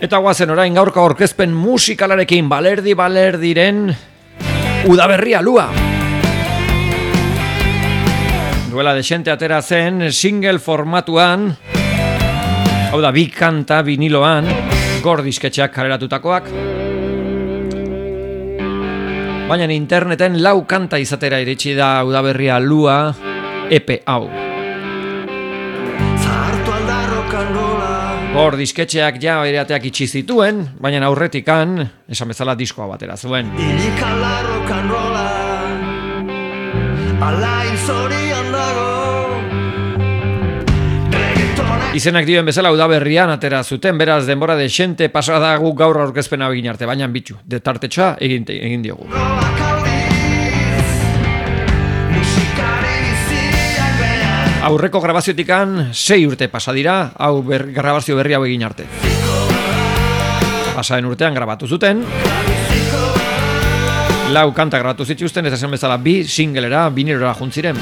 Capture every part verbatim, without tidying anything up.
Eta guazen orain gaurko aurkezpen musikalarekin Balerdi Balerdiren Udaberria lua. Duela desente atera zen single formatuan, hau da bi kanta viniloan, gordisketxeak kaleratutakoak. Baina interneten lau kanta izatera iritsi da Udaberria lua E P hau. Hor disketxeak ja erateak itxi zituen, baina aurretikan, esan bezala diskoa batera zuen. Izenak dioen bezala Udaberrian atera zuten, beraz denbora desente pasada guk gaur aurkezpena egin arte, baina bitxu, detartetxa egin, egin diogu. Aurreko grabaziotikan sei urte pasa dira, hau ber, grabazio berri hau egin arte. Pasaden urtean grabatu zuten, lau kanta grabatu zituzten, ez esan bezala bi singlera, binirora juntziren.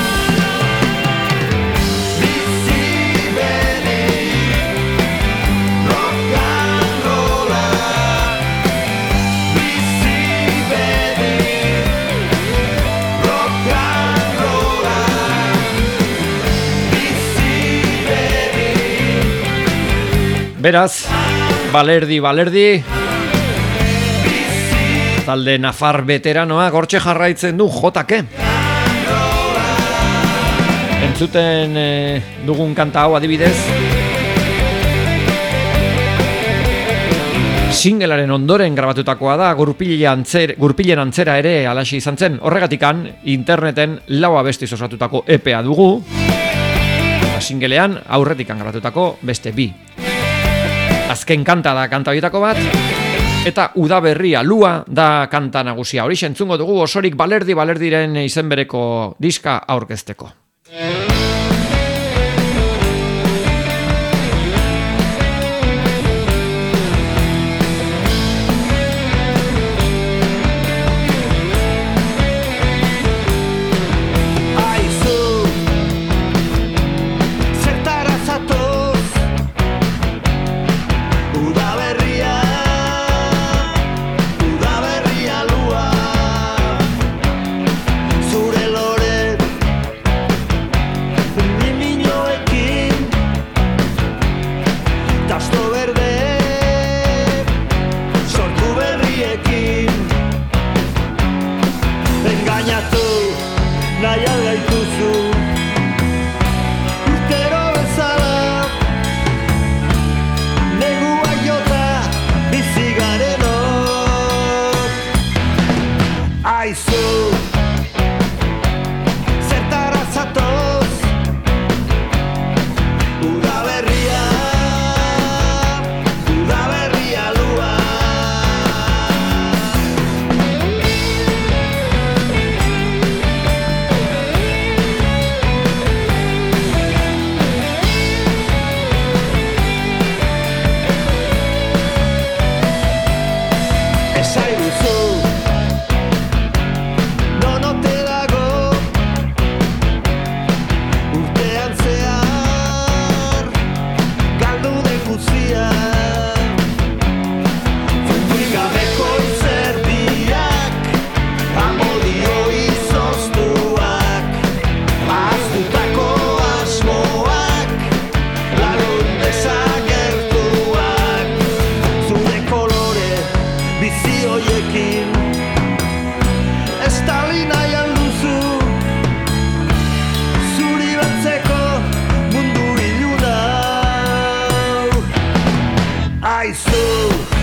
Beraz, Balerdi Balerdi, talde nafar veteranoa gortxe jarraitzen du jotake. Entzuten eh, dugun kanta hau adibidez, singlearen ondoren grabatutakoa da, gurpilen antzera, gurpilen antzera ere alaxi izan zen. Horregatikan, interneten lau abestiz osatutako E P a dugu, singlean aurretikan grabatutako beste bi. Azken kanta da kanta horietako bat, eta Udaberria lua da kanta nagusia. Hori entzungo dugu osorik Balerdi Balerdiren izen bereko diska aurkezteko. I saw